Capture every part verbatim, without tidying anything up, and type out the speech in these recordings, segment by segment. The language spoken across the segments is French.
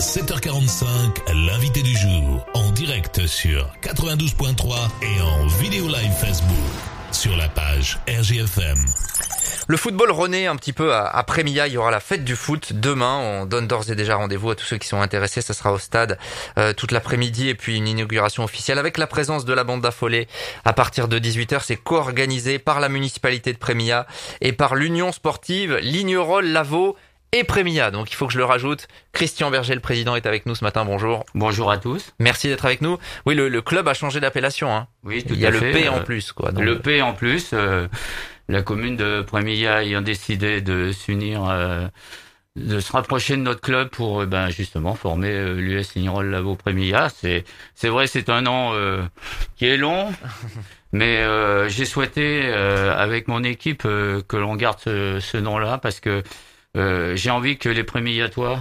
sept heures quarante-cinq, l'invité du jour, en direct sur quatre-vingt-douze point trois et en vidéo live Facebook, sur la page R J F M. Le football renaît un petit peu à Prémilla. Il y aura la fête du foot demain. On donne d'ores et déjà rendez-vous à tous ceux qui sont intéressés. Ça sera au stade euh, toute l'après-midi et puis une inauguration officielle avec la présence de la bande d'affolés à partir de dix-huit heures. C'est co-organisé par la municipalité de Prémilla et par l'Union sportive Lignerolles, Lavaux et Prémilla. Donc il faut que je le rajoute. Christian Berger, le président, est avec nous ce matin. Bonjour. Bonjour à tous. Merci d'être avec nous. Oui, le, le club a changé d'appellation. Hein. Oui, tout à fait. Il y a le fait. P en plus, quoi. Donc... Le P en plus. Euh, la commune de Prémilla ayant décidé de s'unir, euh, de se rapprocher de notre club pour, ben justement former euh, l'U S Lignerolles Lavaux Prémilla. C'est, c'est vrai, c'est un nom euh, qui est long. Mais euh, j'ai souhaité, euh, avec mon équipe, euh, que l'on garde ce, ce nom-là parce que euh, j'ai envie que les Prémillatois,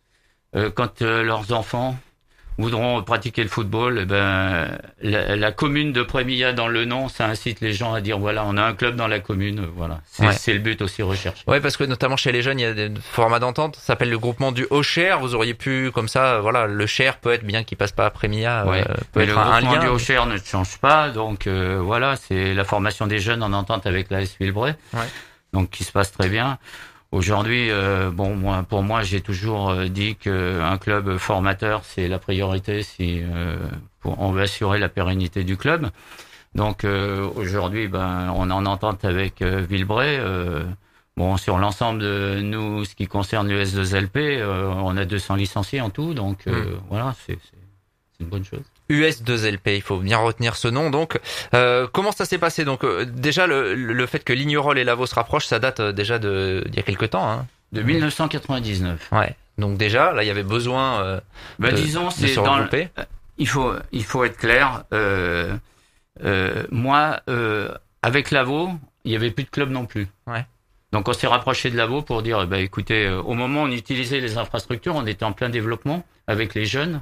euh, quand euh, leurs enfants voudront pratiquer le football, eh ben la, la commune de Prémilla dans le nom, ça incite les gens à dire voilà, on a un club dans la commune, voilà. C'est, ouais. c'est le but aussi recherché. Ouais, parce que notamment chez les jeunes, il y a des formats d'entente. Ça s'appelle le groupement du Haut-Cher. Vous auriez pu, comme ça, voilà, le Cher peut être bien qu'il passe pas à Prémilla, ouais. euh, peut Mais être le un, un groupement lien. du Haut-Cher ne change pas, donc euh, voilà, c'est la formation des jeunes en entente avec l'A S Villebray, ouais. donc qui se passe très bien. Aujourd'hui, euh, bon, moi, pour moi, j'ai toujours euh, dit qu'un club formateur, c'est la priorité si euh, pour, on veut assurer la pérennité du club. Donc euh, aujourd'hui, ben, on est en entente avec euh, Villebray. Euh, bon, sur l'ensemble de nous, ce qui concerne l'U S deux L P, euh, on a deux cents licenciés en tout, donc euh, mmh. voilà, c'est, c'est, c'est une bonne chose. U S deux L P, il faut bien retenir ce nom. Donc, euh, comment ça s'est passé? Donc, euh, déjà le, le fait que Lignerolles et Lavaux se rapprochent, ça date euh, déjà de d'il y a quelques temps, hein. De dix-neuf cent quatre-vingt-dix-neuf. Ouais. Donc déjà, là, il y avait besoin euh, bah, de, disons, de c'est se dans regrouper. Le, il faut, il faut être clair. Euh, euh, moi, euh, avec Lavaux, il y avait plus de club non plus. Ouais. Donc, on s'est rapproché de Lavaux pour dire, bah, écoutez, euh, au moment où on utilisait les infrastructures, on était en plein développement avec les jeunes.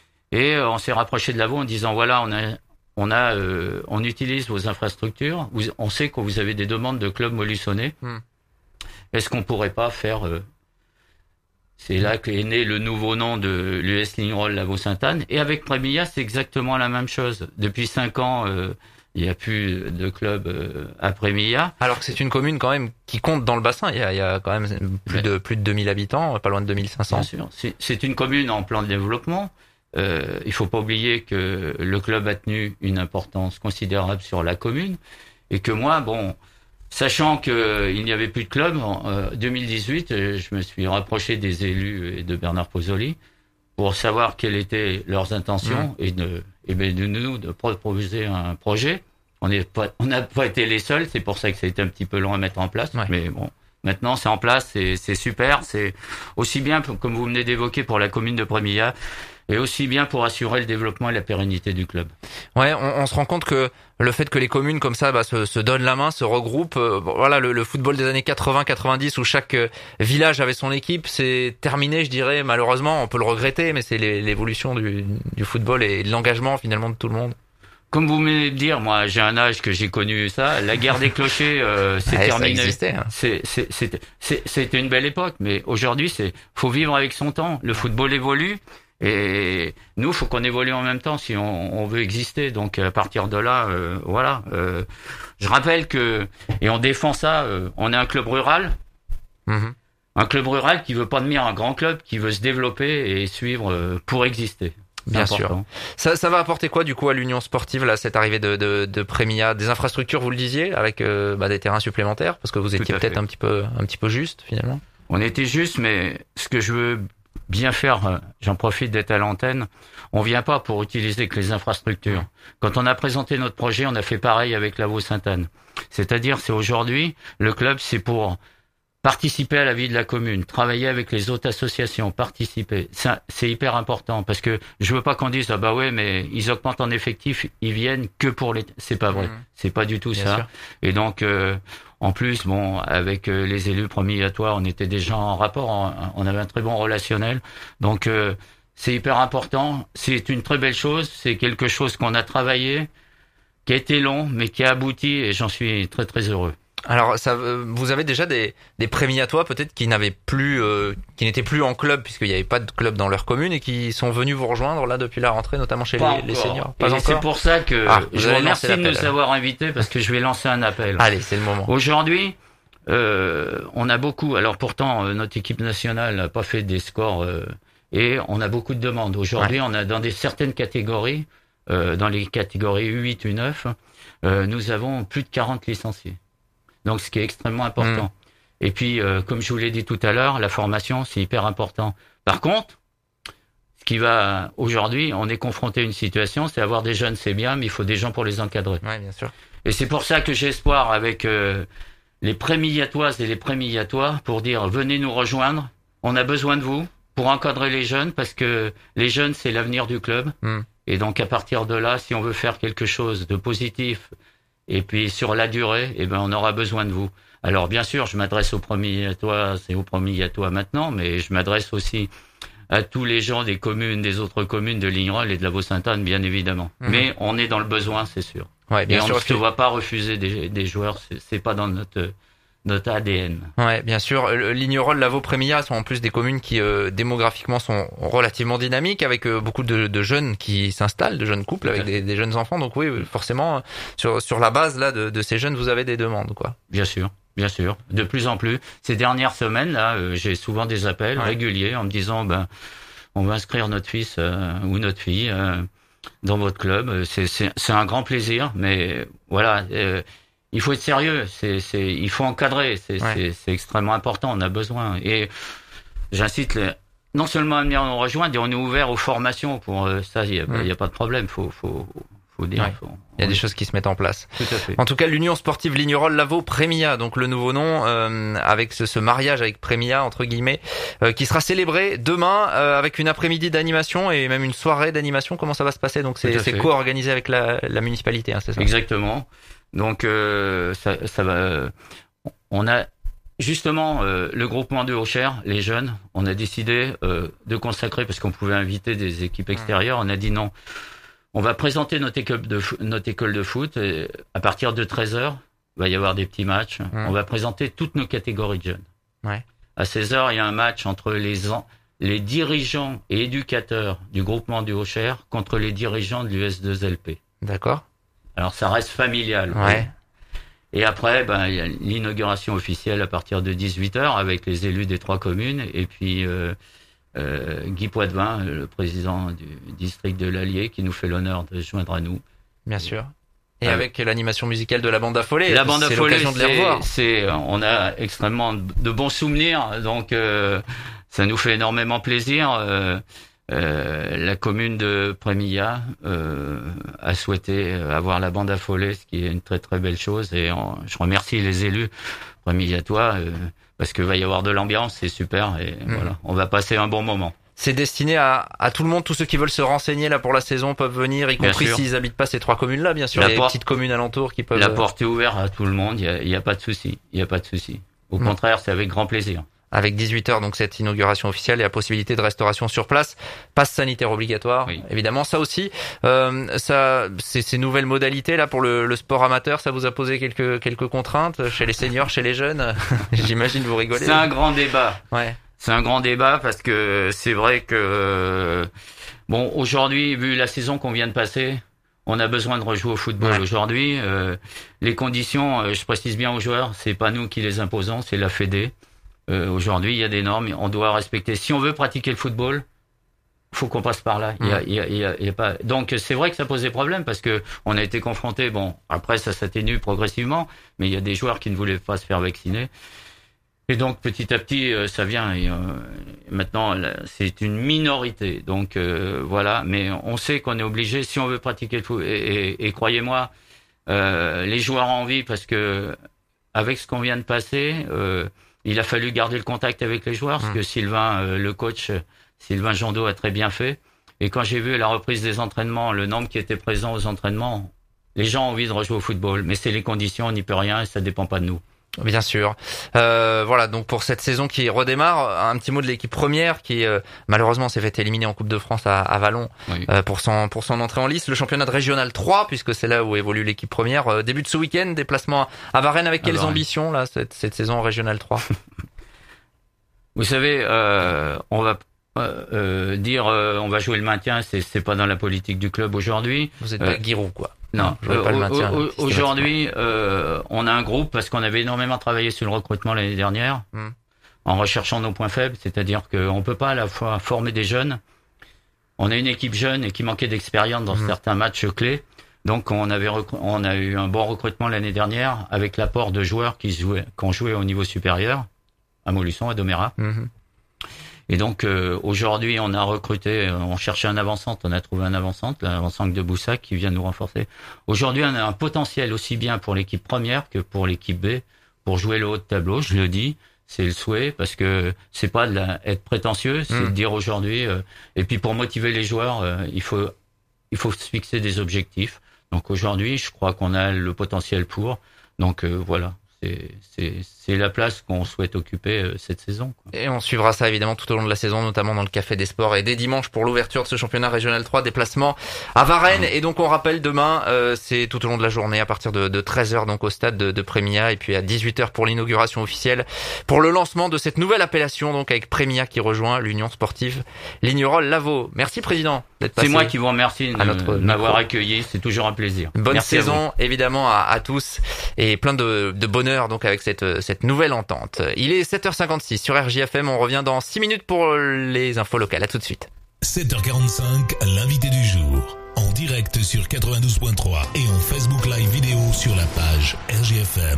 Et euh, on s'est rapproché de Lavaux en disant voilà, on a, on a, euh, on utilise vos infrastructures. Vous, on sait que vous avez des demandes de clubs mollissonnés. Hmm. Est-ce qu'on pourrait pas faire euh, C'est là qu'est né le nouveau nom de l'U S Lignerolles Lavaux Sainte-Anne. Et avec Prémilla, c'est exactement la même chose. Depuis cinq ans, euh, il n'y a plus de club euh, à Prémilla. Alors que c'est une commune quand même qui compte dans le bassin. Il y a, il y a quand même plus de plus de deux mille habitants, pas loin de deux mille cinq cents. Bien sûr. C'est, c'est une commune en plan de développement. Euh, il faut pas oublier que le club a tenu une importance considérable sur la commune et que moi, bon, sachant que il n'y avait plus de club en euh, deux mille dix-huit, je me suis rapproché des élus et de Bernard Pozzoli pour savoir quelles étaient leurs intentions mmh. et de, et ben de nous de proposer un projet. On n'est pas, on n'a pas été les seuls, c'est pour ça que ça a été un petit peu long à mettre en place, ouais. mais bon. Maintenant, c'est en place, c'est, c'est super. C'est aussi bien, comme vous venez d'évoquer, pour la commune de Prémilla, et aussi bien pour assurer le développement et la pérennité du club. Ouais, on, on se rend compte que le fait que les communes comme ça bah, se, se donnent la main, se regroupent, euh, voilà, le, le football des années quatre-vingts quatre-vingt-dix où chaque euh, village avait son équipe, c'est terminé, je dirais. Malheureusement, on peut le regretter, mais c'est les, l'évolution du, du football et de l'engagement finalement de tout le monde. Comme vous venez de dire, moi j'ai un âge que j'ai connu ça. La guerre des clochers, euh, c'est ouais, terminé. Ça existait, hein. C'est, c'est, c'est, c'est, c'était une belle époque, mais aujourd'hui, c'est faut vivre avec son temps. Le football évolue et nous, faut qu'on évolue en même temps si on, on veut exister. Donc à partir de là, euh, voilà. Euh, je rappelle que et on défend ça. Euh, on est un club rural. Mm-hmm. Un club rural qui veut pas devenir un grand club, qui veut se développer et suivre euh, pour exister. Bien sûr. Ça, ça va apporter quoi du coup à l'Union sportive là, cette arrivée de, de, de Prémilla, des infrastructures, vous le disiez, avec euh, bah, des terrains supplémentaires, parce que vous étiez peut-être fait. un petit peu, un petit peu juste finalement. On était juste, mais ce que je veux bien faire, j'en profite d'être à l'antenne. On vient pas pour utiliser que les infrastructures. Quand on a présenté notre projet, on a fait pareil avec Lavaux Sainte-Anne. C'est-à-dire, c'est aujourd'hui le club, c'est pour participer à la vie de la commune, travailler avec les autres associations, participer. Ça, c'est hyper important parce que je veux pas qu'on dise ah bah ouais mais ils augmentent en effectif, ils viennent que pour les. C'est pas vrai, mmh. c'est pas du tout Bien ça. Sûr. Et donc euh, en plus bon avec euh, les élus prémillatoires, on était déjà en rapport, on, on avait un très bon relationnel. Donc euh, c'est hyper important, c'est une très belle chose, c'est quelque chose qu'on a travaillé, qui a été long mais qui a abouti et j'en suis très très heureux. Alors, ça, vous avez déjà des, des Prémiatois peut-être qui n'avaient plus, euh, qui n'étaient plus en club puisqu'il n'y avait pas de club dans leur commune et qui sont venus vous rejoindre là depuis la rentrée, notamment chez les, les seniors. Pas et encore. C'est pour ça que ah, je vous remercie de nous avoir invités parce que je vais lancer un appel. Allez, c'est le moment. Aujourd'hui, euh, on a beaucoup. Alors pourtant, euh, notre équipe nationale n'a pas fait des scores euh, et on a beaucoup de demandes. Aujourd'hui, ouais. on a dans des certaines catégories, euh, dans les catégories U huit, U neuf, euh, nous avons plus de quarante licenciés. Donc, ce qui est extrêmement important. Mmh. Et puis, euh, comme je vous l'ai dit tout à l'heure, la formation, c'est hyper important. Par contre, ce qui va aujourd'hui, on est confronté à une situation, c'est avoir des jeunes, c'est bien, mais il faut des gens pour les encadrer. Ouais, bien sûr. Et c'est pour ça que j'ai espoir avec euh, les prémillatoises et les prémillatoires pour dire venez nous rejoindre. On a besoin de vous pour encadrer les jeunes parce que les jeunes, c'est l'avenir du club. Mmh. Et donc, à partir de là, si on veut faire quelque chose de positif, et puis sur la durée, eh ben on aura besoin de vous. Alors bien sûr, je m'adresse aux Prémillatoises et aux Prémillatois maintenant, mais je m'adresse aussi à tous les gens des communes, des autres communes de Lignerolles et de la Vaux-Sainte-Anne, bien évidemment. Mmh. Mais on est dans le besoin, c'est sûr. Ouais, bien et sûr, on ne se voit pas refuser des, des joueurs, c'est, c'est pas dans notre notre A D N. Ouais, bien sûr. Lignerolles, Lavaux, Prémillas sont en plus des communes qui euh, démographiquement sont relativement dynamiques, avec euh, beaucoup de, de jeunes qui s'installent, de jeunes couples avec des, des jeunes enfants. Donc oui, forcément, sur sur la base là de, de ces jeunes, vous avez des demandes, quoi. Bien sûr, bien sûr. De plus en plus. Ces dernières semaines là, euh, j'ai souvent des appels ouais. réguliers en me disant ben on va inscrire notre fils euh, ou notre fille euh, dans votre club. C'est c'est c'est un grand plaisir, mais voilà. Euh, Il faut être sérieux, c'est, c'est, il faut encadrer, c'est, ouais. c'est, c'est extrêmement important, on a besoin. Et j'incite les, non seulement à venir nous rejoindre, et on est ouvert aux formations pour euh, ça, il y a, mmh. y a pas de problème, faut, faut, faut dire. Ouais. Faut, il y a des choses qui se mettent en place. Tout à fait. En tout cas, l'Union Sportive Lignerolles Lavaux Prémillas, donc le nouveau nom, euh, avec ce, ce mariage avec Prémillas entre guillemets, euh, qui sera célébré demain euh, avec une après-midi d'animation et même une soirée d'animation. Comment ça va se passer? Donc c'est, c'est co-organisé avec la, la municipalité, hein, c'est ça? Exactement. Donc euh, ça, ça va. On a justement euh, le groupement de Auxerre, les jeunes. On a décidé euh, de consacrer parce qu'on pouvait inviter des équipes extérieures. On a dit non. On va présenter notre école de notre école de foot. Et à partir de treize heures, il va y avoir des petits matchs. Mmh. On va présenter toutes nos catégories de jeunes. Ouais. À seize heures, il y a un match entre les les dirigeants et éducateurs du groupement du Auxerre contre les dirigeants de l'U S deux L P. D'accord. Alors ça reste familial. Ouais. Oui. Et après, ben il y a l'inauguration officielle à partir de dix-huit heures avec les élus des trois communes et puis euh, euh, Guy Poitvin, le président du district de l'Allier, qui nous fait l'honneur de se joindre à nous. Bien sûr. Et euh, avec l'animation musicale de la bande affolée. La bande affolée, c'est l'occasion de les revoir. C'est, on a extrêmement de bons souvenirs, donc euh, ça nous fait énormément plaisir. Euh, Euh, la commune de Prémillas euh, a souhaité avoir la bande affolée, ce qui est une très très belle chose. Et on, je remercie les élus prémillatois euh, parce que va y avoir de l'ambiance, c'est super. Et mmh. voilà, on va passer un bon moment. C'est destiné à, à tout le monde, tous ceux qui veulent se renseigner là pour la saison peuvent venir, y compris s'ils habitent pas ces trois communes-là, bien sûr. La les porte, petites communes alentours qui peuvent. La porte est ouverte à tout le monde. Il y a, il y a pas de souci. Il y a pas de souci. Au mmh. contraire, c'est avec grand plaisir. Avec dix-huit heures, donc cette inauguration officielle et la possibilité de restauration sur place, passe sanitaire obligatoire, oui. Évidemment, ça aussi, euh, ça, ces, ces nouvelles modalités là pour le, le sport amateur, ça vous a posé quelques quelques contraintes chez les seniors, chez les jeunes. J'imagine vous rigolez. C'est un grand débat. Ouais. C'est un grand débat parce que c'est vrai que bon, aujourd'hui, vu la saison qu'on vient de passer, on a besoin de rejouer au football. Ouais. Aujourd'hui, euh, les conditions, euh, je précise bien aux joueurs, c'est pas nous qui les imposons, c'est la Fédé. Euh, aujourd'hui, il y a des normes, on doit respecter. Si on veut pratiquer le football, faut qu'on passe par là. Il y a, il y a, il y a, il y a pas. Donc c'est vrai que ça pose des problèmes parce que on a été confronté. Bon, après ça s'atténue progressivement, mais il y a des joueurs qui ne voulaient pas se faire vacciner. Et donc petit à petit, euh, ça vient. Et, euh, maintenant, là, c'est une minorité. Donc euh, voilà. Mais on sait qu'on est obligé si on veut pratiquer le foot. Et, et, et croyez-moi, euh, les joueurs ont envie parce que avec ce qu'on vient de passer. Euh, Il a fallu garder le contact avec les joueurs, parce que Sylvain, euh, le coach, Sylvain Jandot a très bien fait. Et quand j'ai vu la reprise des entraînements, le nombre qui était présent aux entraînements, les gens ont envie de rejouer au football. Mais c'est les conditions, on n'y peut rien et ça dépend pas de nous. Bien sûr. Euh, voilà, donc pour cette saison qui redémarre, un petit mot de l'équipe première qui euh, malheureusement s'est fait éliminer en Coupe de France à, à Vallon oui. euh, pour son pour son entrée en lice. Le championnat de Régional trois, puisque c'est là où évolue l'équipe première, euh, débute ce week-end, déplacement à Varennes avec quelles ambitions là cette, cette saison en Régional trois? Vous savez, euh, on va euh, euh, dire euh, on va jouer le maintien, c'est c'est pas dans la politique du club aujourd'hui. Vous êtes euh, pas Giroud quoi. Non, euh, pas le maintien, euh, aujourd'hui, euh, on a un groupe parce qu'on avait énormément travaillé sur le recrutement l'année dernière, mm. en recherchant nos points faibles, c'est-à-dire qu'on peut pas à la fois former des jeunes. On a une équipe jeune et qui manquait d'expérience dans mm. certains matchs clés. Donc on avait on a eu un bon recrutement l'année dernière avec l'apport de joueurs qui jouaient, qui ont joué au niveau supérieur, à Montluçon, à Domérat. Mm-hmm. Et donc euh, aujourd'hui, on a recruté, on cherchait un avant-centre, on a trouvé un avant-centre, l'avant-centre de Boussac qui vient nous renforcer. Aujourd'hui, on a un potentiel aussi bien pour l'équipe première que pour l'équipe B pour jouer le haut de tableau. Je le dis, c'est le souhait parce que c'est pas de la, être prétentieux, c'est mmh. de dire aujourd'hui. Euh, et puis pour motiver les joueurs, euh, il faut il faut se fixer des objectifs. Donc aujourd'hui, je crois qu'on a le potentiel pour. Donc euh, voilà. C'est, c'est, c'est la place qu'on souhaite occuper euh, cette saison, quoi. Et on suivra ça évidemment tout au long de la saison, notamment dans le Café des Sports et dès dimanche pour l'ouverture de ce championnat régional trois, déplacement à Varennes. Et donc on rappelle demain, euh, c'est tout au long de la journée à partir de, de treize heures donc au stade de, de Prémia et puis à dix-huit heures pour l'inauguration officielle pour le lancement de cette nouvelle appellation donc avec Prémia qui rejoint l'Union Sportive Lignerolles-Lavaux. Merci président d'être passé. C'est moi qui vous remercie de, notre de m'avoir accueilli, c'est toujours un plaisir. Bonne Merci saison évidemment à, à tous et plein de, de bonheur donc avec cette, cette nouvelle entente. Il est sept heures cinquante-six sur R J F M, on revient dans six minutes pour les infos locales. À tout de suite. sept heures quarante-cinq, l'invité du jour. En direct sur quatre-vingt-douze point trois et en Facebook Live vidéo sur la page R J F M.